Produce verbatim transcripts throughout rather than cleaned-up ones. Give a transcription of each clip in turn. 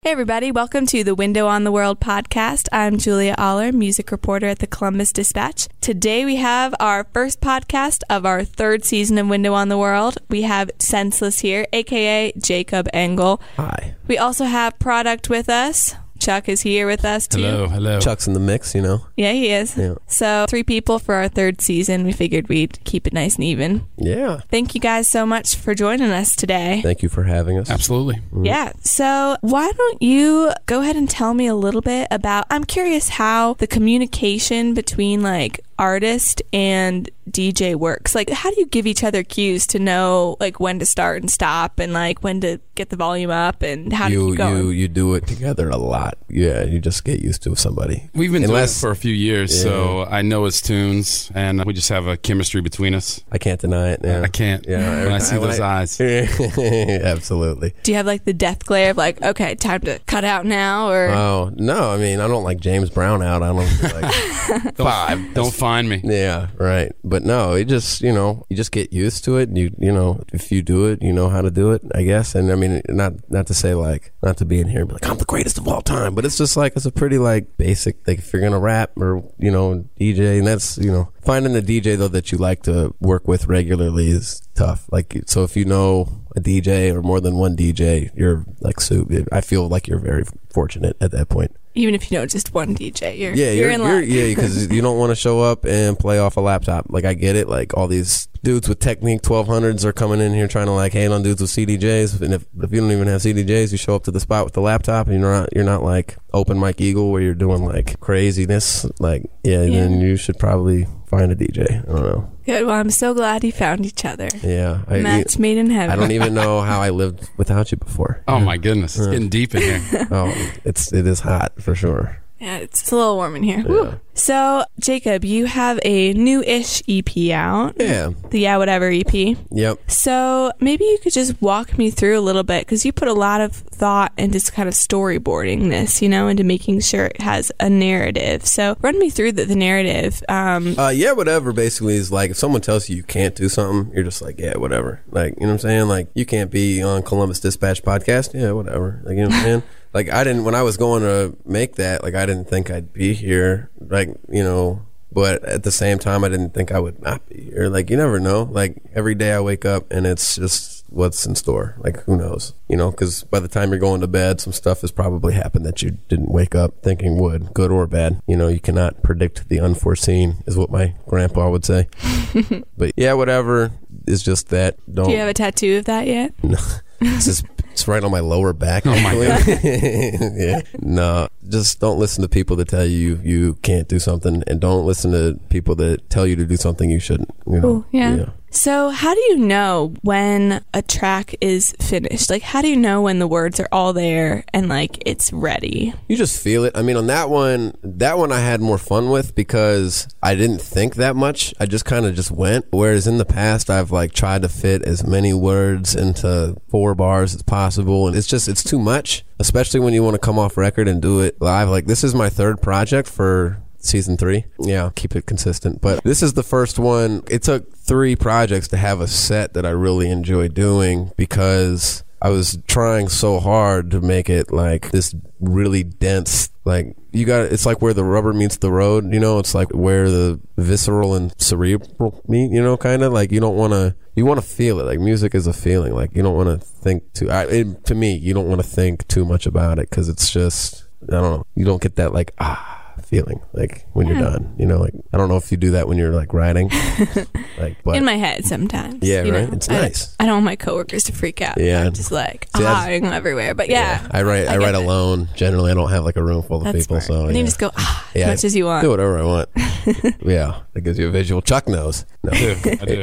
Hey everybody, welcome to the Window on the World podcast. I'm Julia Aller, music reporter at the Columbus Dispatch. Today we have our first podcast of our third season of Window on the World. We have Senseless here, aka Jacob Engel. Hi. We also have Product with us. Chuck is here with us too. Hello, hello. Chuck's in the mix, you know. Yeah, he is. Yeah. So three people for our third season. We figured we'd keep it nice and even. Yeah. Thank you guys so much for joining us today. Thank you for having us. Absolutely. Mm. Yeah. So why don't you go ahead and tell me a little bit about, I'm curious how the communication between like artist and D J works. Like, how do you give each other cues to know like when to start and stop and like when to get the volume up and how you, to keep going? You, you do it together a lot. Yeah, you just get used to somebody. We've been Unless, doing it for a few years, yeah. so I know his tunes, and we just have a chemistry between us. I can't deny it. Yeah. I can't. Yeah, when I see when those I, eyes. Absolutely. Do you have like the death glare of like, okay, time to cut out now? Or Oh, no. I mean, I don't like James Brown out. I don't like Don't, five. don't find me. Yeah, right. But no, it just, you know, you just get used to it. And you, you know, if you do it, you know how to do it, I guess. And I mean, not, not to say like, not to be in here and be like, I'm the greatest of all time, but it's just like, it's a pretty like basic, like if you're going to rap or, you know, D J, and that's, you know, finding a D J though that you like to work with regularly is tough. Like, so if you know a D J or more than one D J, you're like, soup. I feel like you're very fortunate at that point. even if you know just one D J, you're yeah, you're, you're in you're, luck. yeah, because you don't want to show up and play off a laptop. Like, I get it. Like, all these dudes with Technique twelve hundreds are coming in here trying to like hate on dudes with C D Js, and if, if you don't even have C D Js, you show up to the spot with the laptop, and you're not you're not like Open Mike Eagle where you're doing like craziness. Like, yeah, Yeah. then you should probably find a D J. I don't know. Good. Well, I'm so glad you found each other. Yeah, I, Match made in heaven. I don't even know how I lived without you before. Oh my goodness, it's getting deep in here. Oh, it's it is hot for sure. Yeah, it's, it's a little warm in here. Yeah. Woo. So, Jacob, you have a new-ish E P out. Yeah. The Yeah Whatever E P. Yep. So, maybe you could just walk me through a little bit, because you put a lot of thought into kind of storyboarding this, you know, into making sure it has a narrative. So, run me through the, the narrative. Um, Uh, yeah, whatever basically is like, if someone tells you you can't do something, you're just like, yeah, whatever. Like, you know what I'm saying? Like, you can't be on Columbus Dispatch podcast. Yeah, whatever. Like, you know what I'm saying? Like, I didn't, when I was going to make that, like, I didn't think I'd be here. Like, you know, but at the same time, I didn't think I would not be here. Like, you never know. Like, every day I wake up and it's just what's in store. Like, who knows? You know, because by the time you're going to bed, some stuff has probably happened that you didn't wake up thinking would, good or bad. You know, you cannot predict the unforeseen, is what my grandpa would say. But yeah, whatever. It's just that. Don't. do you have a tattoo of that yet? No, it's just it's right on my lower back. Oh my God. Yeah. No, just don't listen to people that tell you you can't do something, and don't listen to people that tell you to do something you shouldn't. You know? Ooh, yeah. So how do you know when a track is finished? Like, how do you know when the words are all there and like it's ready? You just feel it. I mean, on that one, that one I had more fun with because I didn't think that much. I just kind of just went. Whereas in the past, I've like tried to fit as many words into four bars as possible, and it's just it's too much. Especially when you want to come off record and do it live. Like, this is my third project for season three. Yeah, keep it consistent. But this is the first one. It took three projects to have a set that I really enjoy doing because I was trying so hard to make it like this really dense, like, you got it's like where the rubber meets the road, you know. It's like where the visceral and cerebral meet, you know, kind of like you don't want to you want to feel it. Like, music is a feeling. Like, you don't want to think too I, it, to me you don't want to think too much about it because it's just, I don't know, you don't get that like ah feeling like when Yeah. you're done, you know. Like, I don't know if you do that when you're like writing. Like, but In my head sometimes. Yeah, you right? know? It's I- nice. I don't want my coworkers to freak out. Yeah. I'm just like, See, ah, that's- I go everywhere. But yeah. I write I, I get write that. alone. Generally, I don't have like a room full of That's people, smart. so and yeah. you just go ah, Yeah, as much as you want. do whatever I want. Yeah, it gives you a visual. Chuck knows. No. I do. I do.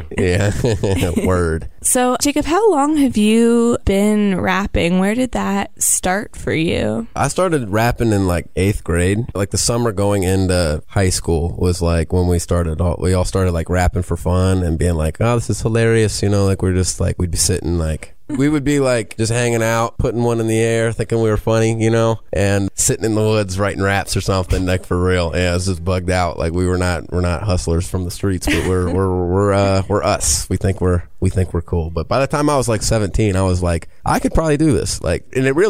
Yeah. Word. So, Jacob, how long have you been rapping? Where did that start for you? I started rapping in like eighth grade. Like, the summer going into high school was like when we started all, we all started like rapping for fun and being like, oh, this is hilarious, you know. Like, we're just like, we'd be sitting like we would be like just hanging out, putting one in the air, thinking we were funny, you know, and sitting in the woods writing raps or something, like, for real. Yeah, it was just bugged out. Like, we were not we're not hustlers from the streets, but we're we're we're uh we're us. We think we're we think we're cool. But by the time I was like seventeen, I was like, I could probably do this. Like, and it really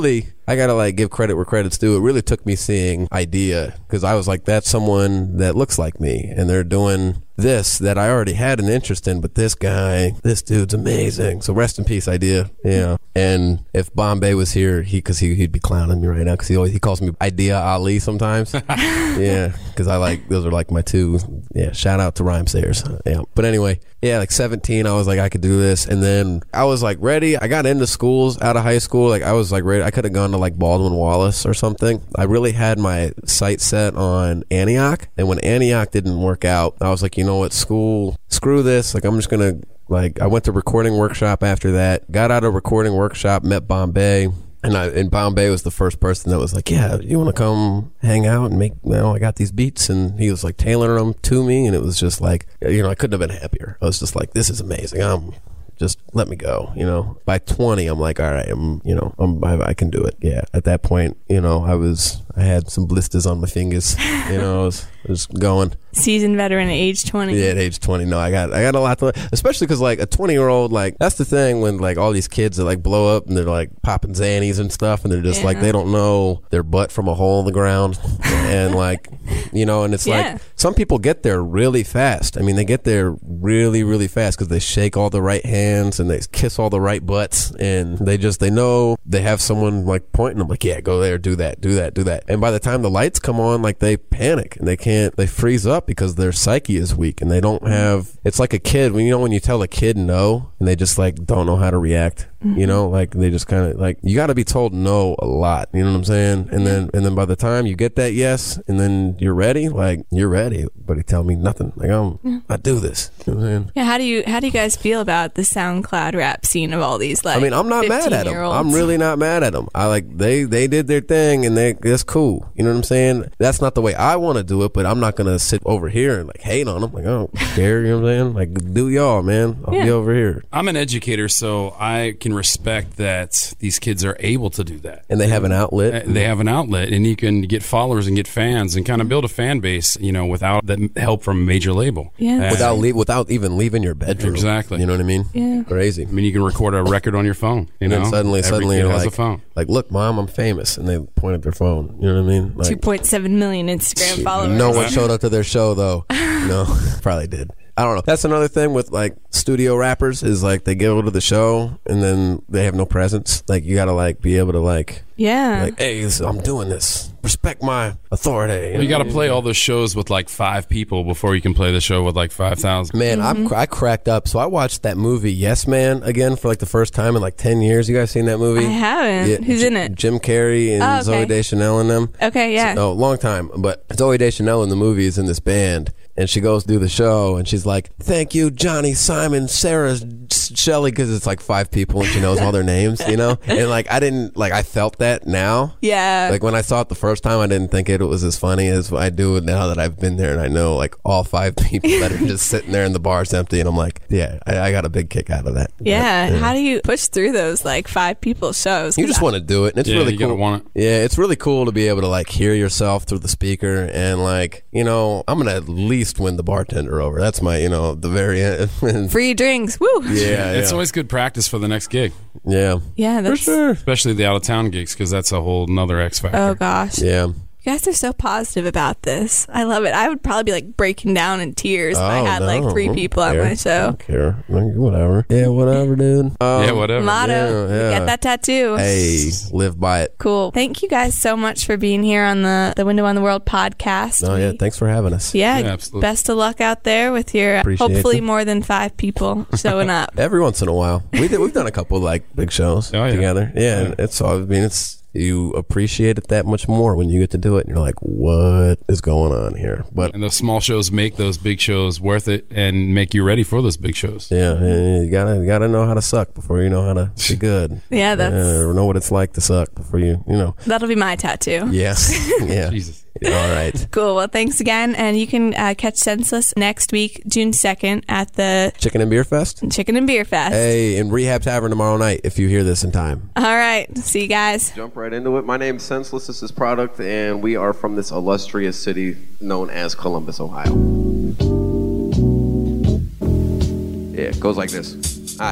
I gotta like give credit where credit's due. It really took me seeing Idea, because I was like, that's someone that looks like me, and they're doing this that I already had an interest in, but this guy, this dude's amazing. So rest in peace, Idea. Yeah. And if Bombay was here, he because he he'd be clowning me right now, because he always he calls me Idea Ali sometimes. Yeah, because I like those are like my two. Yeah, shout out to Rhyme Sayers. Yeah, but anyway, yeah, like seventeen, I was like, I could do this, and then I was like ready. I got into schools out of high school. Like I was like ready. I could have gone to like Baldwin Wallace or something. I really had my sight set on Antioch, and when Antioch didn't work out, I was like, you know what, school, screw this. Like I'm just gonna like I went to recording workshop after that. Got out of recording workshop, met Bombay. And I, and Bombay was the first person that was like, yeah, you want to come hang out and make, you know, I got these beats. And he was like tailoring them to me. And it was just like, you know, I couldn't have been happier. I was just like, this is amazing. I'm just let me go, you know. By twenty, I'm like, all right, I'm, you know, I'm, I, I can do it. Yeah. At that point, you know, I was, I had some blisters on my fingers, you know, I was, I was going. Seasoned veteran at age twenty. Yeah, at age twenty. No, I got I got a lot to, especially because like a twenty year old, like that's the thing when like all these kids that like blow up and they're like popping Xannies and stuff, and they're just yeah. like they don't know their butt from a hole in the ground, and like you know, and it's yeah. like some people get there really fast. I mean, they get there really really fast because they shake all the right hands and they kiss all the right butts, and they just they know they have someone like pointing them like, yeah, go there, do that, do that, do that, and by the time the lights come on, like they panic and they can't, they freeze up because their psyche is weak and they don't have, it's like a kid when you know when you tell a kid no and they just like don't know how to react, mm-hmm. you know, like they just kind of like, you got to be told no a lot, you know what I'm saying, and then and then by the time you get that yes and then you're ready, like you're ready, but he tell me nothing, like I'm yeah. I do this, you know what I'm saying? Yeah. How do you how do you guys feel about the SoundCloud rap scene of all these like I mean I'm not mad at them, I'm really not mad at them. I like they they did their thing and they that's cool, you know what I'm saying? That's not the way I want to do it, but I'm not gonna sit over here and like hate on them, like I don't care, you know what I'm saying? Like do y'all, man, I'll yeah. be over here. I'm an educator, so I can respect that these kids are able to do that, and they have an outlet. They have an outlet, and you can get followers and get fans and kind of build a fan base, you know, without the help from a major label. Yeah, and without leave, without even leaving your bedroom. Exactly. You know what I mean? Yeah. Crazy. I mean, you can record a record on your phone. You and know, then suddenly, Every suddenly, kid you're has like, a phone. like, look, mom, I'm famous, and they point at their phone. You know what I mean? Like, two point seven million Instagram followers. No one showed up to their show though. No, probably did. I don't know. That's another thing with like studio rappers is like they go to the show and then they have no presence. Like you got to like be able to like yeah like hey, I'm doing this. Respect my authority. Well, you got to play all those shows with like five people before you can play the show with like five thousand. Man, mm-hmm. I I cracked up. So I watched that movie Yes Man again for like the first time in like ten years. You guys seen that movie? I haven't. Yeah, Who's J- in it? Jim Carrey and oh, okay. Zooey Deschanel and them. Okay, yeah. So, oh, long time. But Zooey Deschanel in the movie is in this band. And she goes to do the show, and she's like, thank you, Johnny, Simon, Sarah, Shelley, because it's like five people, and she knows all their names, you know? And, like, I didn't, like, I felt that now. Yeah. Like, when I saw it the first time, I didn't think it was as funny as I do now that I've been there, and I know, like, all five people that are just sitting there and the bar's empty, and I'm like, yeah, I, I got a big kick out of that. Yeah. But, yeah. How do you push through those, like, five people shows? You just want to do it, and it's yeah, really you cool. Gotta want it. Yeah, it's really cool to be able to, like, hear yourself through the speaker, and, like, you know, I'm going to at least win the bartender over. That's my, you know, the very end. Free drinks. Woo. Yeah, It's yeah. always good practice for the next gig. Yeah. Yeah, that's... For sure. Especially the out-of-town gigs, because that's a whole nother X factor. Oh, gosh. Yeah. You guys are so positive about this. I love it. I would probably be like breaking down in tears if oh, I had no. like three people on my I show. don't care. Like, whatever. Yeah, whatever, dude. Um, yeah, whatever. Motto. Yeah, yeah. Get that tattoo. Hey, live by it. Cool. Thank you guys so much for being here on the, the Window on the World podcast. Oh, yeah. Thanks for having us. Yeah, Yeah, absolutely. best of luck out there with your Appreciate hopefully you. more than five people showing up. Every once in a while. We did, we've done a couple like big shows Oh, yeah. together. Yeah, and it's all, I mean, it's, you appreciate it that much more when you get to do it and you're like, what is going on here? But And those small shows make those big shows worth it and make you ready for those big shows. yeah, you gotta you gotta know how to suck before you know how to be good. Yeah, that's Uh, know what it's like to suck before you you know. that'll be my tattoo. Yes. Yeah. Jesus. All right. Cool. Well, thanks again. And you can uh, catch Senseless next week, June second, at the Chicken and Beer Fest. Chicken and Beer Fest. Hey, in Rehab Tavern tomorrow night if you hear this in time. All right. See you guys. Jump right into it. My name's Senseless. This is Product, and we are from this illustrious city known as Columbus, Ohio. Yeah, it goes like this. Ah.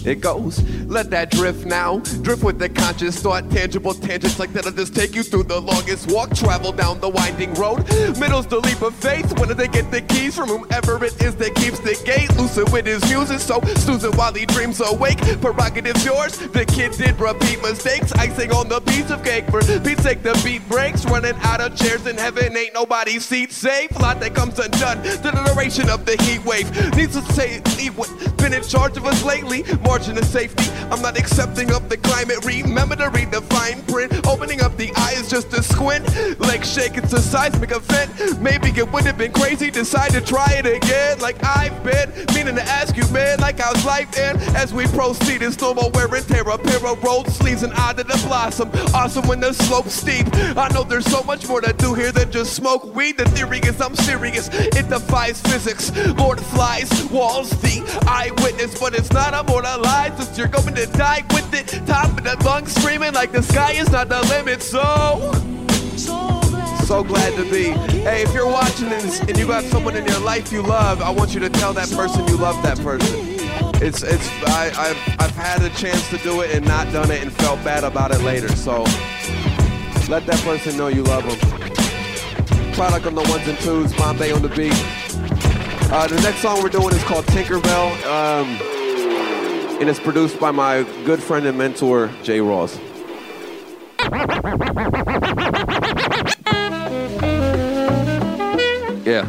It goes, let that drift now. Drift with the conscious thought, tangible tangents like that'll just take you through the longest walk. Travel down the winding road. Middle's the leap of faith. When do they get the keys from whomever it is that keeps the gate? Lucid with his muses, so snoozing while he dreams awake. Prerogative's yours. The kid did repeat mistakes. Icing on the piece of cake. For Pete's sake, the beat breaks. Running out of chairs in heaven, ain't nobody's seat safe. Lot that comes undone. The duration of the heat wave. Needs to say, leave what been in charge of us lately. Margin of safety. I'm not accepting of the climate. Remember to read the fine print. Opening up the eyes just to squint. Legs shake, it's a seismic event. Maybe it would have been crazy. Decide to try it again. Like I've been meaning to ask you, man. Like how's life end? As we proceed, it's no more wear and tear. A pair of rolled sleeves and eye to the blossom. Awesome when the slope's steep. I know there's so much more to do here than just smoke weed. The theory is I'm serious. It defies physics. Lord flies, walls, the eyewitness. But it's not immortalized. Since you're going to die with it. Top of the lungs screaming like the sky is not the limit. So, so glad to be. Hey, if you're watching this and you got someone in your life you love, I want you to tell that person you love that person. It's, it's, I, I've, I've had a chance to do it and not done it and felt bad about it later. So, let that person know you love them. Product on the ones and twos, Bombay on the beat. Uh, the next song we're doing is called Tinkerbell, um, and it's produced by my good friend and mentor, Jay Ross. Yeah.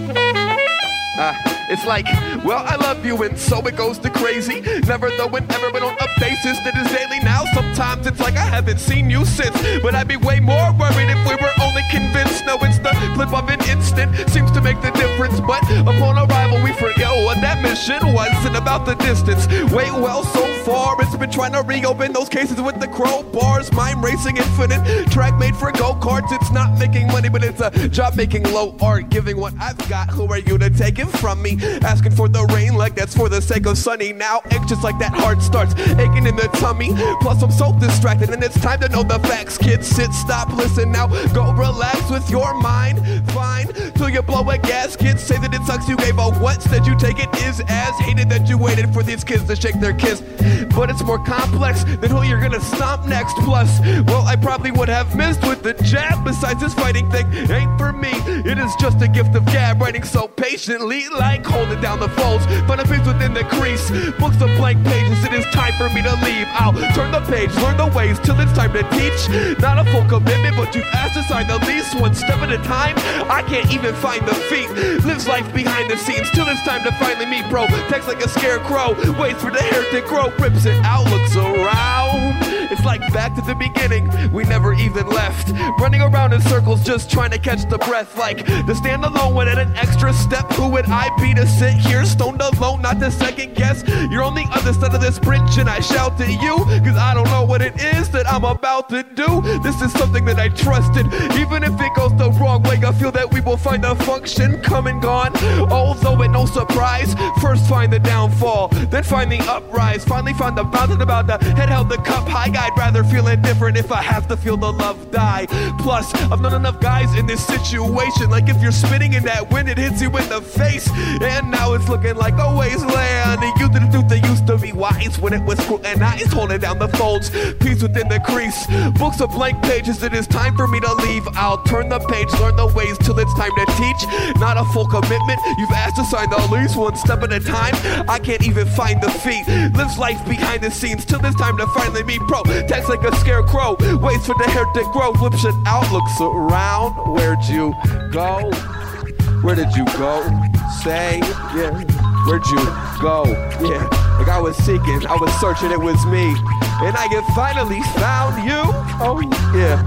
Uh, it's like, well, I love you, and so it goes to crazy. Never though and ever, but on a basis that is daily now. Sometimes it's like I haven't seen you since, but I'd be way more worried if we were only convinced. No, it's the flip of an instant seems to make the difference, but upon arrival we forget what that mission was and about the distance. Wait, well, so far it's been trying to reopen those cases with the crowbars. Mind racing infinite, track made for go-karts. It's not making money, but it's a job making low art. Giving what I've got, who are you to take it from me? Asking for the rain like that's for the sake of sunny. Now anxious like that heart starts aching in the tummy. Plus I'm so distracted and it's time to know the facts. Kids, sit, stop, listen now. Go relax with your mind. Fine, till you blow a gasket. Say that it sucks you gave a what? Said you take it is as hated that you waited for these kids to shake their kiss. But it's more complex than who you're gonna stomp next. Plus, well, I probably would have missed with the jab. Besides, this fighting thing ain't for me. It is just a gift of gab. Writing so patiently, like holding down the folds. Find a piece within the crease. Books of blank pages. It is time for me to leave. I'll turn the page, learn the ways till it's time to teach. Not a full commitment, but you've asked to sign the lease. One step at a time. I can't even find the feet. Lives life behind the scenes till it's time to finally meet, bro. Text like a scarecrow. Waits for the hair to grow. Rips it out, looks around. It's like back to the beginning. We never even left. Running around in circles just trying to catch the breath. Like to stand alone without an extra step. Who would I be to sit here stoned alone? Not to second guess. You're on the other side of this bridge and I shout to you. Cause I don't know what it is that I'm about to do. This is something that I trusted. Even if it goes the wrong way, I feel that we will find a function come and gone. Although it no surprise. First find the downfall, then find the uprise. Finally find the fountain about the head held the cup high. I'd rather feel indifferent if I have to feel the love die. Plus, I've known enough guys in this situation. Like if you're spitting in that wind, it hits you in the face. And now it's looking like a wasteland. And you did the truth that used to be wise when it was cruel and eyes holding down the folds. Peace within the crease. Books of blank pages, it is time for me to leave. I'll turn the page, learn the ways till it's time to teach. Not a full commitment. You've asked to sign the lease one step at a time. I can't even find the feet. Lives life behind the scenes till it's time to finally meet, bro. Text like a scarecrow. Waits for the hair to grow. Flips it out, looks around. Where'd you go? Where did you go? Say, yeah. Where'd you go? Yeah. Like I was seeking, I was searching, it was me. And I get finally found you. Oh, yeah.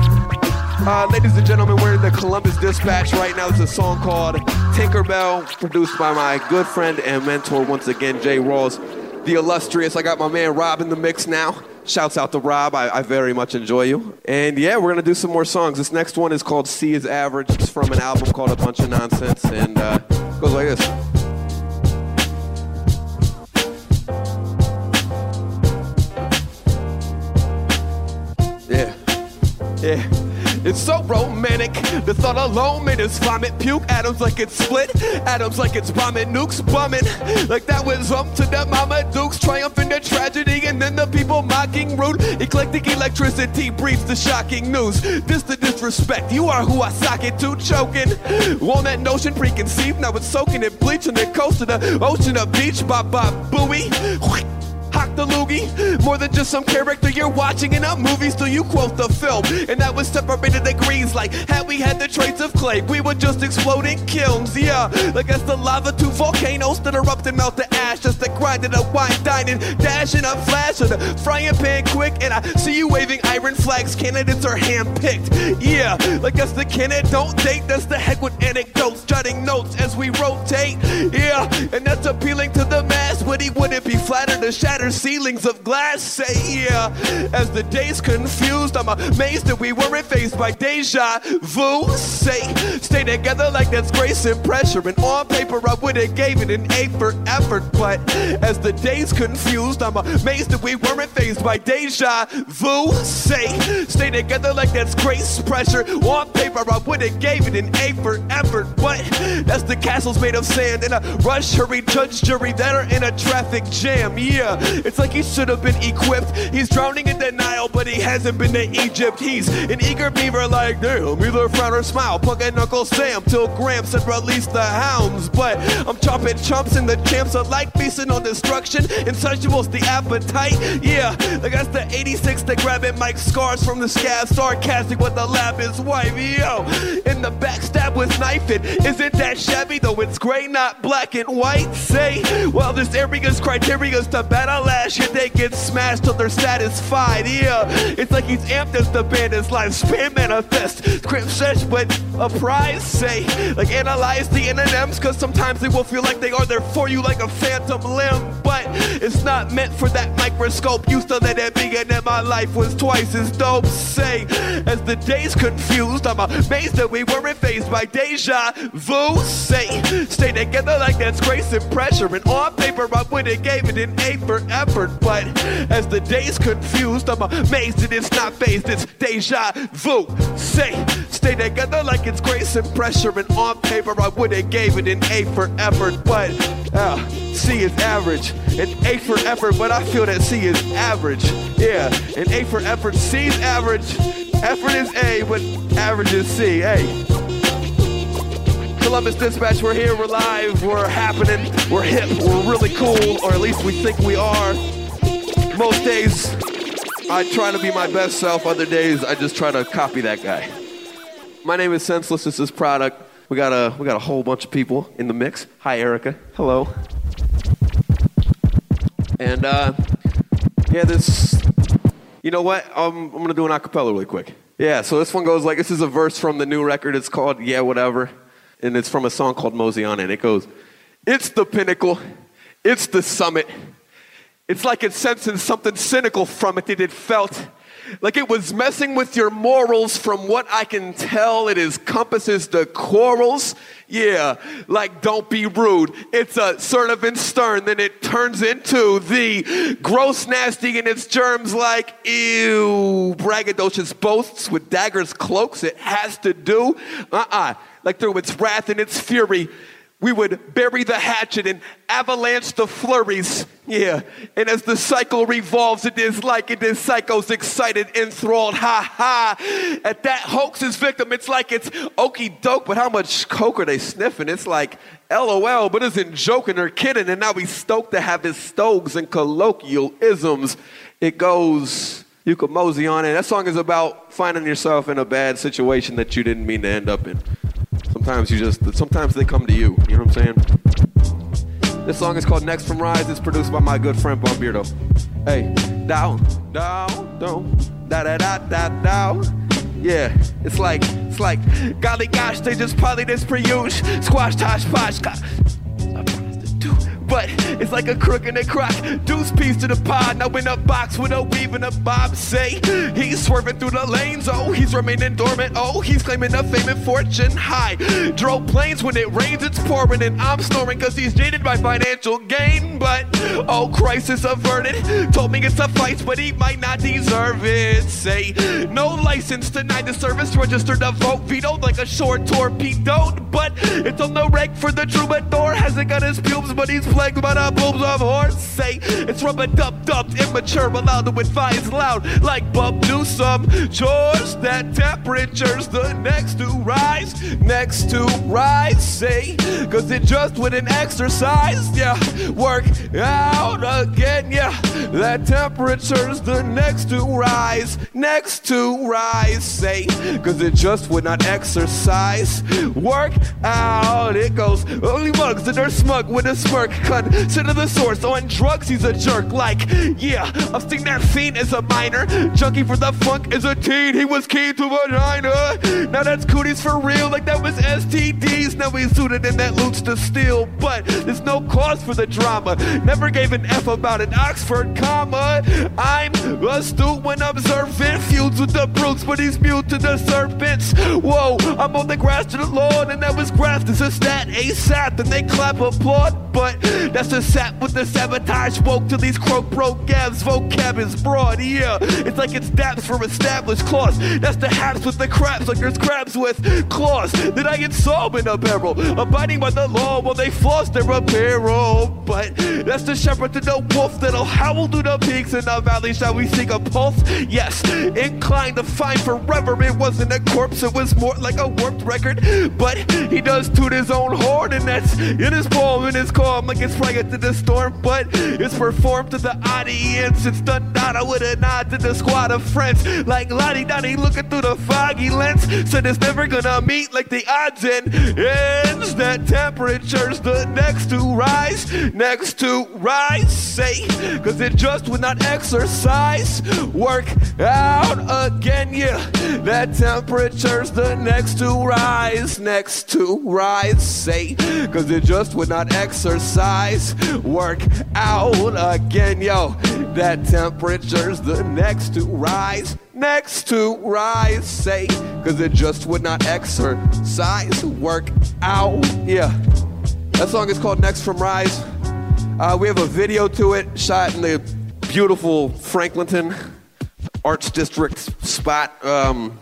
Uh, ladies and gentlemen, we're in the Columbus Dispatch right now. It's a song called Tinkerbell, produced by my good friend and mentor, once again, Jay Rawls, the illustrious. I got my man Rob in the mix now. Shouts out to Rob. I, I very much enjoy you. And yeah, we're going to do some more songs. This next one is called C is Average. It's from an album called A Bunch of Nonsense. And uh, it goes like this. Yeah. Yeah. It's so romantic. The thought alone made us vomit, puke. Atoms like it's split. Atoms like it's bombing, nukes bumming. Like that was up to the Mama Dukes, triumphing the tragedy, and then the people mocking rude. Eclectic electricity breeds the shocking news. This the disrespect. You are who I sock it to, choking. On that notion preconceived, now it's soaking in bleach on the coast of the ocean, a beach. Bop bop buoy. Hock the loogie, more than just some character you're watching in a movie. Still you quote the film, and that was separated degrees. Like had we had the traits of clay, we would just explode in kilns. Yeah, like that's the lava to volcanoes that erupt and melt the ash. Just the grind of the wine dining, dashing a flash of the frying pan quick. And I see you waving iron flags, candidates are handpicked. Yeah, like that's the candidate don't date. That's the heck with anecdotes, jotting notes as we rotate. Yeah, and that's appealing to the mass, but he wouldn't be flattered to shatter ceilings of glass. Say yeah, as the days confused, I'm amazed that we weren't faced by deja vu. Say, stay together like that's grace and pressure, and on paper I would've gave it an A for effort. But as the days confused, I'm amazed that we weren't faced by deja vu. Say, stay together like that's grace pressure. On paper I would've gave it an A for effort. But that's the castles made of sand in a rush, hurry, judge, jury that are in a traffic jam. Yeah, it's like he should have been equipped. He's drowning in denial, but he hasn't been to Egypt. He's an eager beaver like, damn, either frown or smile. Punk and Uncle Sam till Graham said release the hounds. But I'm chopping chumps and the champs are like feasting on destruction. Insatiable's the appetite. Yeah, like that's the eighty-six that grabbing Mike's scars from the scab. Sarcastic with the lab is wife. Yo, in the backstab with knife it. Isn't that shabby though? It's gray, not black and white. Say, well, this area's criteria's to battle ash. Yet they get smashed till they're satisfied. Yeah, it's like he's amped as the band is live spin manifest. Crimp sesh, but a prize. Say, like analyze the N and M's, cause sometimes they will feel like they are there for you like a phantom limb. But it's not meant for that microscope. Used to let it be, and then my life was twice as dope. Say, as the days confused, I'm amazed that we weren't faced by deja vu. Say, stay together like that's grace and pressure, and on paper I would've gave it an A for effort. But as the days confused, I'm amazed that it's not phased, it's deja vu. Say, stay together like it's grace and pressure, and on paper I would've gave it an A for effort. But uh, C is average, an A for effort, but I feel that C is average. Yeah, an A for effort, C is average, effort is A, but average is C. Hey, Columbus Dispatch, we're here, we're live, we're happening, we're hip, we're really cool, or at least we think we are. Most days, I try to be my best self. Other days, I just try to copy that guy. My name is Senseless. This is Product. We got a we got a whole bunch of people in the mix. Hi, Erica. Hello. And uh, yeah, this. You know what? Um, I'm gonna do an acapella really quick. Yeah. So this one goes like this. Is a verse from the new record. It's called Yeah Whatever, and it's from a song called Mosey on It. It goes, "It's the pinnacle. It's the summit. It's like it's sensing something cynical from it that it felt. Like it was messing with your morals. From what I can tell, it encompasses the quarrels. Yeah, like don't be rude. It's assertive and stern. Then it turns into the gross nasty in its germs like ew. Braggadocious boasts with daggers, cloaks. It has to do. Uh-uh. Like through its wrath and its fury, we would bury the hatchet and avalanche the flurries. Yeah, and as the cycle revolves, it is like it is psychos excited, enthralled, ha ha. At that hoax's victim, it's like it's okie doke, but how much coke are they sniffing? It's like LOL, but isn't joking or kidding, and now we stoked to have his stogs and colloquialisms. It goes, you could mosey on it. That song is about finding yourself in a bad situation that you didn't mean to end up in. Sometimes you just, sometimes they come to you, you know what I'm saying? This song is called Next from Rise. It's produced by my good friend Bombirdo. Hey, down, down, down, da da da da down. Yeah, it's like, it's like, golly gosh, they just probably this pre-use. Squash, tosh, posh, got a prostitute. but it's like a crook in a crock. Deuce piece to the pod, now in a box with a weave and a bob. Say he's swerving through the lanes, oh, he's remaining dormant, oh, he's claiming a fame and fortune high. Drove planes when it rains, it's pouring, and I'm snoring cause he's jaded by financial gain. But, oh, crisis averted, told me it's a fight, but he might not deserve it. Say, no license, denied the service, registered to vote, vetoed like a short torpedoed. But it's on the reg for the troubadour, hasn't got his pubes, but he's plagued by the boobs of horse. Say, it's rub-a-dub-dubbed, immature, allowed to advise loud, like Bub Newsome. George, that temperature's the next to rise, next to rise. Say, cause it just with an exercise, yeah, work out again, yeah, that temperature's the next to rise, next to rise. Say, cause it just would not exercise, work out. It goes, only mugs that are smug with a smirk, consider the source, on drugs he's a jerk, like, yeah, I've seen that fiend as a minor, junkie for the funk as a teen, he was keen to vagina, now that's cooties for real, like that was S T Ds, now he's suited in that loot's to steal, but there's no cause for the drama, never gave an F about an Oxford comma, I'm astute when observant, feuds with the brutes, but he's mute to the serpents, whoa, I'm on the grass to the Lord, and that was graft, is a stat, ASAP, then they clap applaud, but that's a sap with the sabotage, woke to these croak broke gabs, vocab is broad, yeah, it's like it's daps for established claws, that's the haps with the crabs, like there's crabs with claws, then I get solved in a barrel, abiding by the law while they floss their apparel, but that's the shepherd to the wolf that'll howl through the peaks in the valley, shall we seek a pulse, yes, inclined to find forever, it wasn't a corpse, it was more like a warped record, but he does toot his own horn, and that's in his poem, in his calm, like it's prior to the storm, but it's performed to the audience, it's done nada with a nod to the squad of friends, like Lottie Dottie looking through the foggy lens, said it's never gonna meet like the odds and ends, that temperature's the next to rise, next to rise, say, cause it just would not exercise, work out again, yeah, that temperature's the next to rise, next to rise, say, cause it just would not exercise, work out again, yo, that temperature's the next to rise, next to rise, say, cause it just would not exercise, work out, yeah. That song is called Next from Rise. Uh, we have a video to it, shot in the beautiful Franklinton Arts District spot. Um,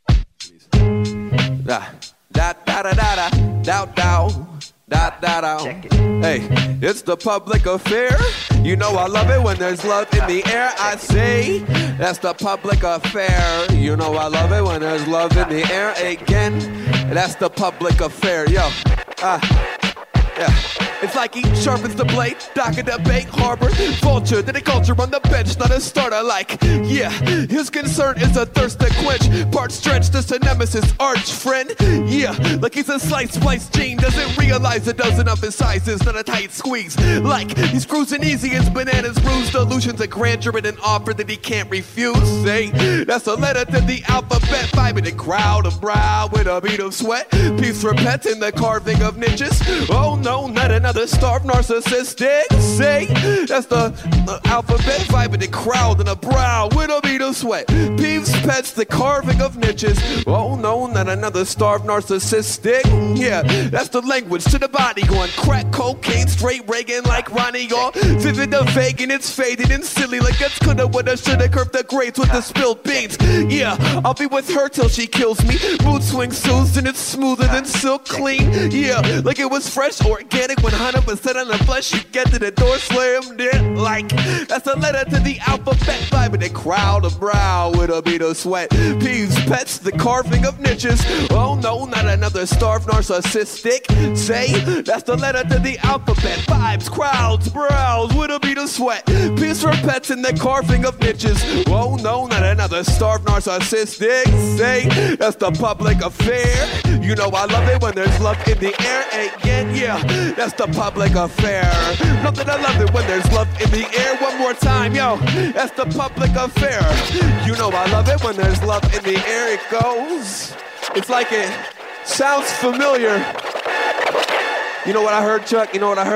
da da da da da da da da da da. Hey, it's the public affair. You know I love it when there's love in the air. I say that's the public affair. You know I love it when there's love in the air. Again, that's the public affair. Yo, ah. Uh, Yeah, it's like he sharpens the blade, dock of the bank harbor, vulture, then a culture on the bench, not a starter. Like, yeah, his concern is a thirst to quench, part stretched as a nemesis, arch friend. Yeah, like he's a slice spliced gene, doesn't realize a dozen of his sizes, not a tight squeeze. Like he's cruising easy as bananas bruised, illusions of grandeur and an offer that he can't refuse. Say, that's a letter to the alphabet, vibing the crowd of brow with a beat of sweat. Peace for pets in the carving of niches. Oh no, not another starved narcissistic. Say, that's the, the alphabet, vibing the crowd in a brow with a beat of sweat. Peeves, pets, the carving of niches. Oh no, not another starved narcissistic. Yeah, that's the language to the body going crack cocaine, straight Reagan like Ronnie Yaw. Vivid the vague and it's faded and silly like it's coulda, woulda, shoulda, curved the grades with the spilled beans. Yeah, I'll be with her till she kills me. Mood swing soothes and it's smoother than silk clean. Yeah, like it was fresh organic when one hundred percent on the flesh, you get to the door slammed in. Like, that's a letter to the alphabet, vibing the crowd of brow with a beat of sweat. Peeves, pets, the carving of niches. Oh no, not another starved narcissistic. Say, that's the letter to the alphabet, vibes, crowds, brows with a beat of sweat. Peace for pets and the carving of niches. Oh no, not another starved narcissistic. Say, that's the public affair. You know I love it when there's love in the air. Again, yeah, that's the public affair. Nothing I love it when there's love in the air. One more time, yo, that's the public affair. You know I love it when there's love in the air. It goes, it's like it sounds familiar. You know what I heard, Chuck? You know what I heard?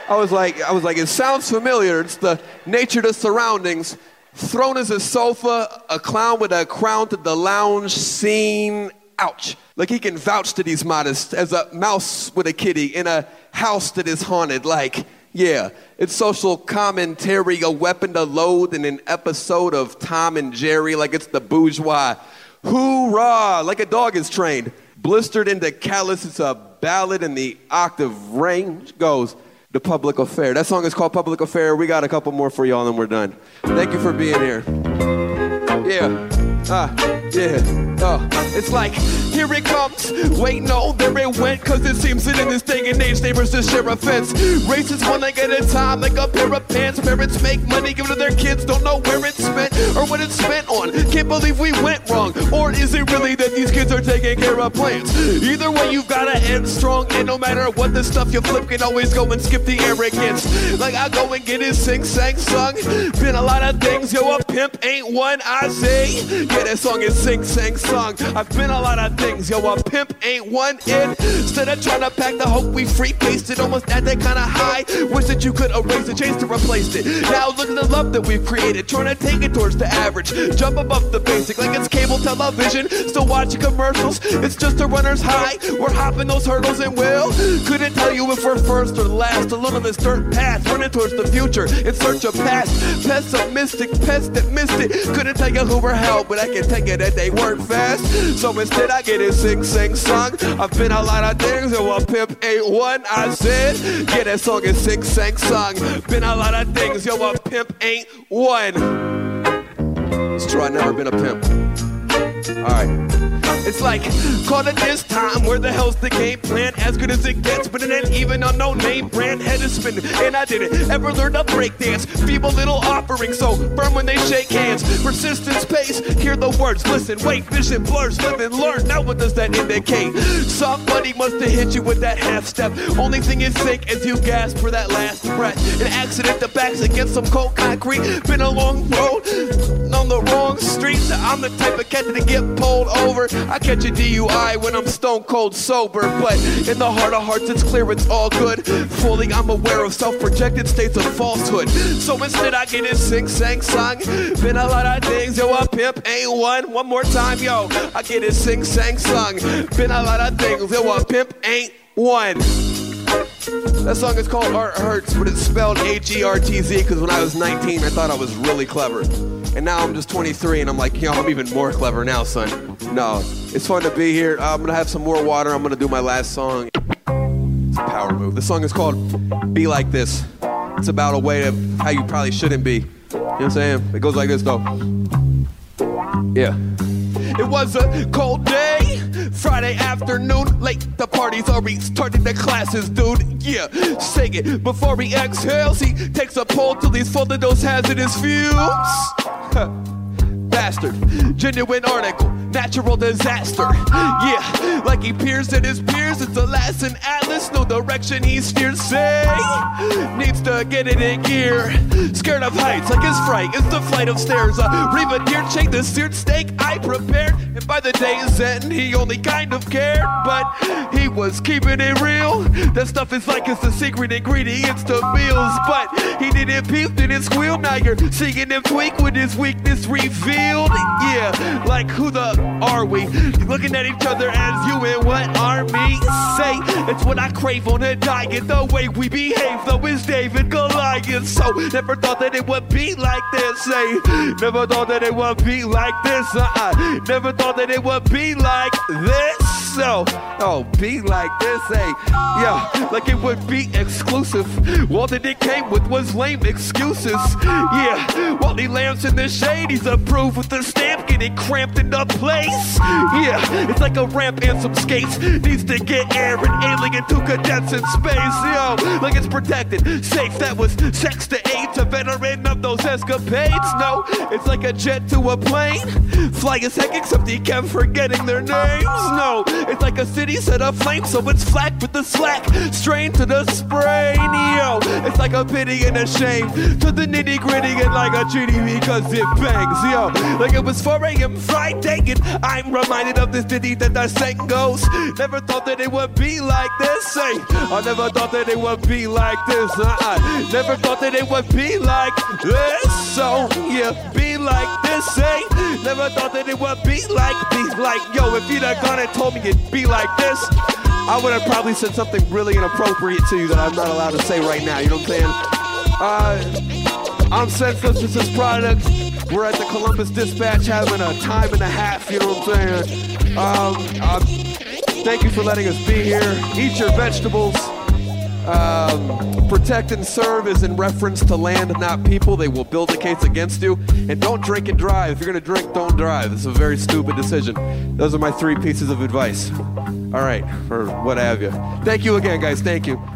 I was like, I was like, it sounds familiar. It's the nature of the surroundings. Throne is a sofa, a clown with a crown to the lounge scene. Ouch. Like he can vouch that he's modest as a mouse with a kitty in a house that is haunted. Like, yeah, it's social commentary, a weapon to load in an episode of Tom and Jerry, like it's the bourgeois. Hoorah, like a dog is trained. Blistered into callous, it's a ballad in the octave range. Goes, The Public Affair. That song is called Public Affair. We got a couple more for y'all and we're done. Thank you for being here. Yeah. Ah, uh, yeah, oh, it's like, here it comes, wait, no, there it went, cause it seems that in this day and age, neighbors just share a fence, races one leg at a time, like a pair of pants, parents make money, give it to their kids, don't know where it's spent, or what it's spent on, can't believe we went wrong, or is it really that these kids are taking care of plants, either way, you've gotta end strong, and no matter what the stuff you flip, can always go and skip the arrogance, like I go and get his sing-sang sung, been a lot of things, yo, a pimp ain't one, I say, yeah, that song is sing, sang, song. I've been a lot of things, yo, a pimp ain't one in. Instead of trying to pack the hope, we free pasted almost at that kind of high. Wish that you could erase the change to replace it. Now look at the love that we've created, trying to take it towards the average. Jump above the basic like it's cable television. Still watching commercials, it's just a runner's high. We're hopping those hurdles and will. Couldn't tell you if we're first or last. Alone on this dirt path, running towards the future in search of past. Pessimistic, pest that missed it. Couldn't tell you who we're held, but I can take it that they work fast. So instead I get it sing, sing, song. I've been a lot of things, and a pimp ain't one. I said, yeah, that song is sing, sang, song. Been a lot of things, yo, a pimp ain't one. It's true, I've never been a pimp. Alright. It's like, caught at this time, where the hell's the game plan? As good as it gets, but it ain't even on no name brand. Head is spinning, and I didn't ever learn to break dance. Feeble little offering, so firm when they shake hands. Persistence pays, hear the words, listen, wait, vision blurs, live and learn. Now what does that indicate? Somebody must have hit you with that half step. Only thing is sick as you gasp for that last breath. An accident, the back's against some cold concrete. Been a long road, on the wrong street. I'm the type of cat that get pulled over. I catch a D U I when I'm stone cold sober, but in the heart of hearts it's clear it's all good. Fully I'm aware of self-projected states of falsehood. So instead I get it sing, sang, song. Been a lot of things, yo, a pimp ain't one. One more time, yo, I get it sing, sang, song. Been a lot of things, yo, a pimp ain't one. That song is called Art Hurts, but it's spelled H E R T Z because when I was nineteen I thought I was really clever. And now I'm just twenty-three and I'm like, yo, I'm even more clever now, son. No, it's fun to be here. I'm going to have some more water. I'm going to do my last song. It's a power move. The song is called Be Like This. It's about a way of how you probably shouldn't be. You know what I'm saying? It goes like this, though. Yeah. It was a cold day, Friday afternoon, late, the party's already started, the classes, dude, yeah, sing it, before he exhales, he takes a pull till he's full of those hazardous fumes. Bastard, genuine article, natural disaster. Yeah, like he peers at his peers, it's a Latin atlas, no direction he steers. Say, needs to get it in gear. Scared of heights, like his fright is the flight of stairs. A Riva deer chain, the seared steak I prepared. And by the day's end, he only kind of cared, but he was keeping it real. That stuff is like it's the secret ingredients to meals, but he didn't peep, didn't squeal. Now you're seeing him tweak with his weakness revealed. Yeah, like who the are we? Looking at each other as you and what are me? Say, it's what I crave on a diet. The way we behave, though, is David Goliath. So, never thought that it would be like this. Say, never thought that it would be like this. Uh-uh. Never thought that it would be like this. So, oh, be like this, hey. Yeah, like it would be exclusive. All that it came with was lame excuses. Yeah, Wally lamps in the shade, he's approved with the stamp, getting cramped into place. Yeah, it's like a ramp and some skates. Needs to get air and alien to cadets in space. Yo, like it's protected, safe. That was sex to aid to veteran of those escapades. No, it's like a jet to a plane. Fly as heck, except he kept forgetting their names. No, it's like a city set aflame, so it's flat with the slack, strain to the sprain. Yo, it's like a pity and a shame to the nitty gritty and like a treaty because it bangs. Yo, like it was four a.m. Friday and I'm reminded of this ditty that I sang goes. Never thought that it would be like this. Say, I never thought that it would be like this. Uh-uh. Never thought that it would be like this. So yeah, be like this. Say, never thought that it would be like, be like, yo, if you'd have gone and told me it'd be like this, I would have probably said something really inappropriate to you that I'm not allowed to say right now. You know what I'm saying? Uh, I'm Senseless. This is Product. We're at the Columbus Dispatch having a time and a half. You know what I'm saying? Um, uh, thank you for letting us be here. Eat your vegetables. Um, protect and serve is in reference to land, not people. They will build a case against you. And don't drink and drive. If you're going to drink, don't drive. It's a very stupid decision. Those are my three pieces of advice. All right, or what have you. Thank you again, guys. Thank you.